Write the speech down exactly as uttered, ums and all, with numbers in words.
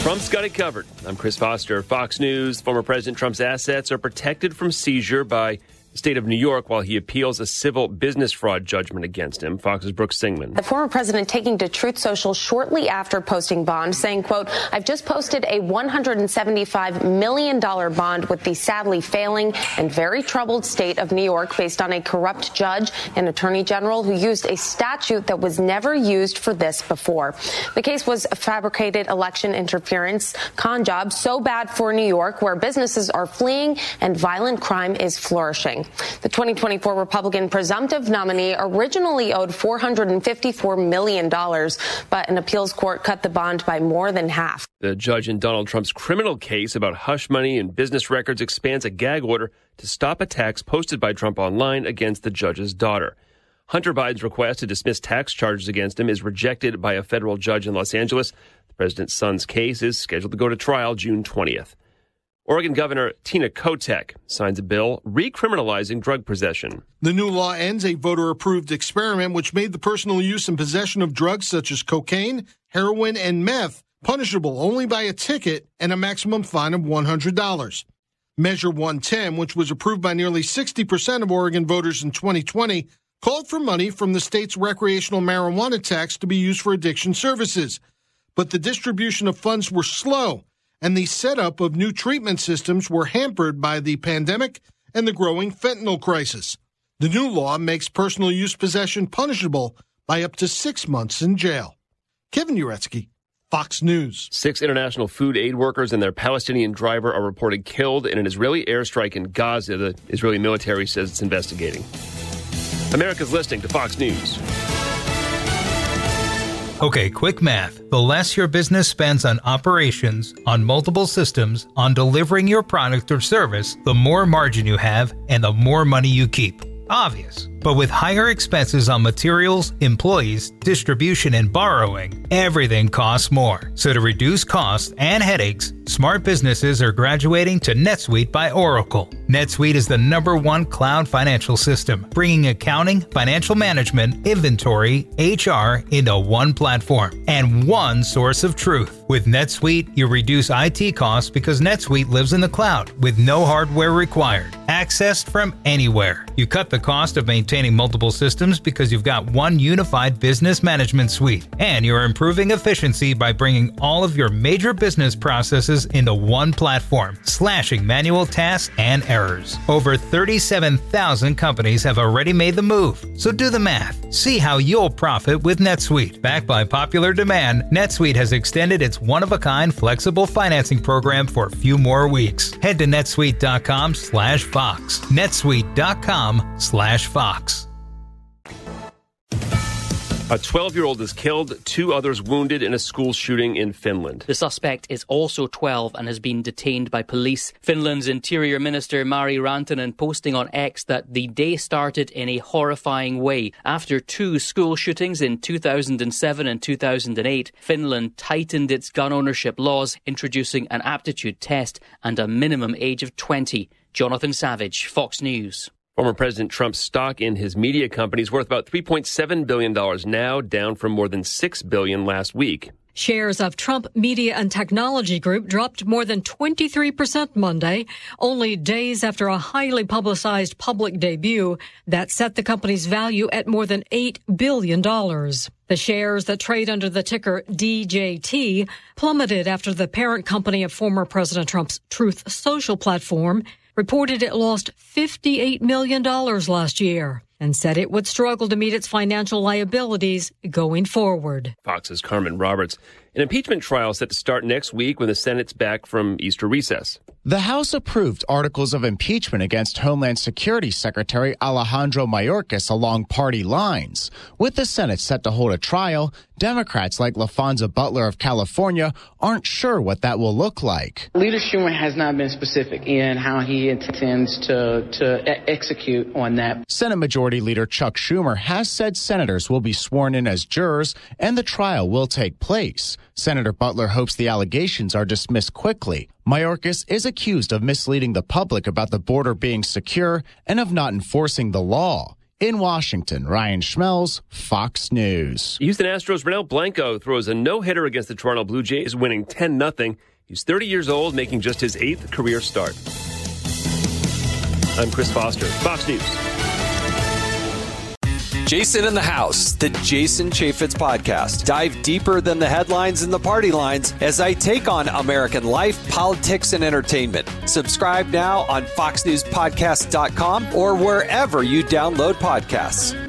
Trump's got it covered. I'm Chris Foster, Fox News. Former President Trump's assets are protected from seizure by the state of New York while he appeals a civil business fraud judgment against him. Fox's Brooke Singman. The former president taking to Truth Social shortly after posting bond, saying, quote, I've just posted a one hundred seventy-five million dollars bond with the sadly failing and very troubled state of New York based on a corrupt judge and attorney general who used a statute that was never used for this before. The case was a fabricated election interference con job so bad for New York, where businesses are fleeing and violent crime is flourishing. The twenty twenty-four Republican presumptive nominee originally owed four hundred fifty-four million dollars, but an appeals court cut the bond by more than half. The judge in Donald Trump's criminal case about hush money and business records expands a gag order to stop attacks posted by Trump online against the judge's daughter. Hunter Biden's request to dismiss tax charges against him is rejected by a federal judge in Los Angeles. The president's son's case is scheduled to go to trial June twentieth. Oregon Governor Tina Kotek signs a bill recriminalizing drug possession. The new law ends a voter-approved experiment which made the personal use and possession of drugs such as cocaine, heroin, and meth punishable only by a ticket and a maximum fine of one hundred dollars. Measure one ten, which was approved by nearly sixty percent of Oregon voters in twenty twenty, called for money from the state's recreational marijuana tax to be used for addiction services. But the distribution of funds were slow, and the setup of new treatment systems were hampered by the pandemic and the growing fentanyl crisis. The new law makes personal use possession punishable by up to six months in jail. Kevin Uretsky, Fox News. Six international food aid workers and their Palestinian driver are reported killed in an Israeli airstrike in Gaza. The Israeli military says it's investigating. America's listening to Fox News. Okay, quick math. The less your business spends on operations, on multiple systems, on delivering your product or service, the more margin you have and the more money you keep. Obvious. But with higher expenses on materials, employees, distribution, and borrowing, everything costs more. So to reduce costs and headaches, smart businesses are graduating to NetSuite by Oracle. NetSuite is the number one cloud financial system, bringing accounting, financial management, inventory, H R into one platform and one source of truth. With NetSuite, you reduce I T costs because NetSuite lives in the cloud with no hardware required, accessed from anywhere. You cut the cost of maintaining multiple systems because you've got one unified business management suite, and you're improving efficiency by bringing all of your major business processes into one platform, slashing manual tasks and errors. Over thirty-seven thousand companies have already made the move, so do the math. See how you'll profit with NetSuite. Backed by popular demand, NetSuite has extended its one-of-a-kind flexible financing program for a few more weeks. Head to netsuite.com slash Fox. netsuite.com slash Fox. A twelve-year-old is killed, two others wounded in a school shooting in Finland. The suspect is also twelve and has been detained by police. Finland's Interior Minister Mari Rantanen posting on X that the day started in a horrifying way. After two school shootings in two thousand seven and two thousand eight, Finland tightened its gun ownership laws, introducing an aptitude test and a minimum age of twenty. Jonathan Savage, Fox News. Former President Trump's stock in his media company is worth about three point seven billion dollars now, down from more than six billion dollars last week. Shares of Trump Media and Technology Group dropped more than twenty-three percent Monday, only days after a highly publicized public debut that set the company's value at more than eight billion dollars. The shares that trade under the ticker D J T plummeted after the parent company of former President Trump's Truth Social platform reported it lost fifty-eight million dollars last year and said it would struggle to meet its financial liabilities going forward. Fox's Carmen Roberts. An impeachment trial set to start next week when the Senate's back from Easter recess. The House approved articles of impeachment against Homeland Security Secretary Alejandro Mayorkas along party lines. With the Senate set to hold a trial, Democrats like LaFonza Butler of California aren't sure what that will look like. Leader Schumer has not been specific in how he intends to, to e- execute on that. Senate Majority Leader Chuck Schumer has said senators will be sworn in as jurors and the trial will take place. Senator Butler hopes the allegations are dismissed quickly. Mayorkas is accused of misleading the public about the border being secure and of not enforcing the law. In Washington, Ryan Schmelz, Fox News. Houston Astros' Ronel Blanco throws a no-hitter against the Toronto Blue Jays, winning ten nothing. He's thirty years old, making just his eighth career start. I'm Chris Foster, Fox News. Jason in the House, the Jason Chaffetz podcast. Dive deeper than the headlines and the party lines as I take on American life, politics, and entertainment. Subscribe now on fox news podcast dot com or wherever you download podcasts.